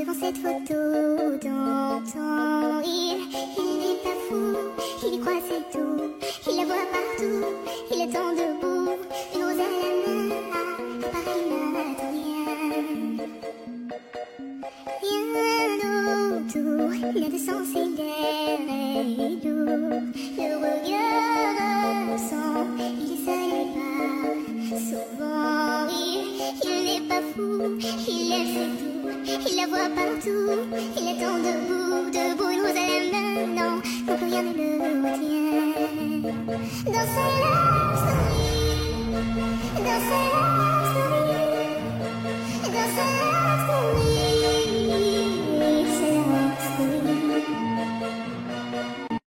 devant cette photo d'antan. Il n'est pas fou, il y croit c'est tout. Il la voit partout, il attend debout. Une rose à la main, à Paris n'attend rien. Rien autour, rien de sensé, l'air est lourd. Le regard ressent, il est seul et pas souvent. Il n'est pas fou, il aime c'est tout. Il la voit partout, il attend debout, debout, une rose à la main, non, non plus rien ne le retient. Dans ses lèvres, dans ses